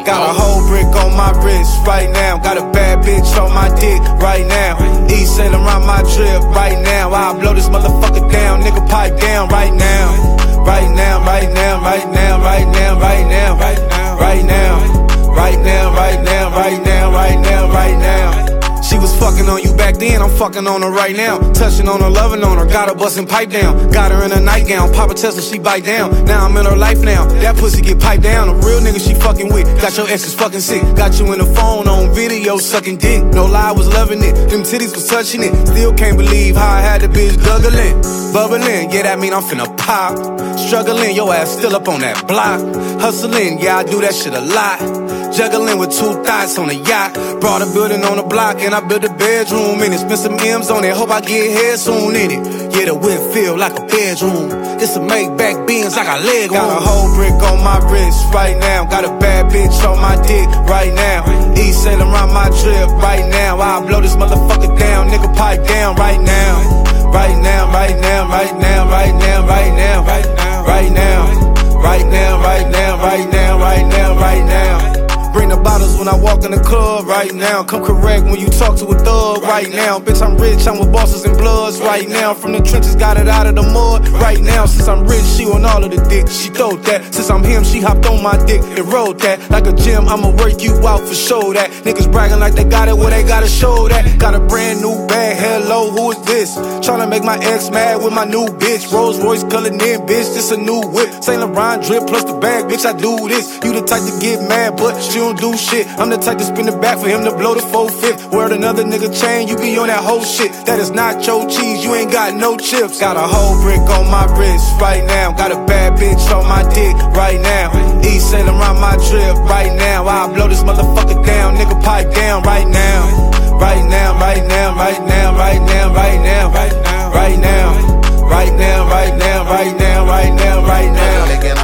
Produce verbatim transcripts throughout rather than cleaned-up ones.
Got a whole brick on my wrist right now. Got a bad bitch on my dick right now. East Saint Laurent my drip right now. I'll blow this motherfucker down, nigga pipe down right now. Right now, right now, right now, right now, right now, right now, right now, right now, right now, right now, right now, right now. She was fucking on you back then, I'm fucking on her right now. Touching on her, loving on her, got her busting pipe down. Got her in a nightgown, Papa Tesla, she bite down. Now I'm in her life now, that pussy get piped down. A real nigga she fucking with, got your exes fucking sick. Got you in the phone on video sucking dick. No lie, I was loving it, them titties was touching it. Still can't believe how I had the bitch guggling. Bubbling, yeah that mean I'm finna pop. Struggling, your ass still up on that block. Hustling, yeah I do that shit a lot. Juggling with two thoughts on a yacht. Brought a building on the block and I built a bedroom in it. Spent some M's on it, hope I get head soon in it. Yeah, the whip feel like a bedroom. It's a Maybach Benz, I got leg room. Got a whole brick on my wrist right now. Got a bad bitch on my dick right now. East Saint Laurent my drip right now. I'll blow this motherfucker down, nigga pipe down right now. Right now, right now, right now, right now, right now, right now, right now, right now, right now, right now, right now, right now. Bring the bottles when I walk in the club right now. Come correct when you talk to a thug right now. Bitch, I'm rich, I'm with bosses and bloods right now. From the trenches, got it out of the mud right now. Since I'm rich, she on all of the dick, she throwed that. Since I'm him, she hopped on my dick and rode that. Like a gym, I'ma work you out for sure that. Niggas bragging like they got it, well they gotta show that. Got a brand new bag, hello, who is this? Tryna make my ex mad with my new bitch. Rolls Royce colored in, bitch, this a new whip. Saint Laurent drip plus the bag, bitch, I do this. You the type to get mad, but she don't do shit. I'm the type to spin it back for him to blow the four-fifth. Word another nigga chain, you be on that whole shit. That is not your cheese, you ain't got no chips. Got a whole brick on my wrist right now. Got a bad bitch on my dick right now. East Saint Laurent my drip right now. I'll blow this motherfucker down, nigga pipe down right now. Right now, right now, right now, right now, right now, right now, right now, right now, right now, right now, right now, right now.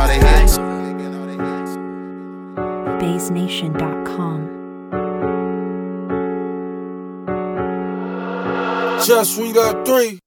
Bass Nation dot com. Just read up three.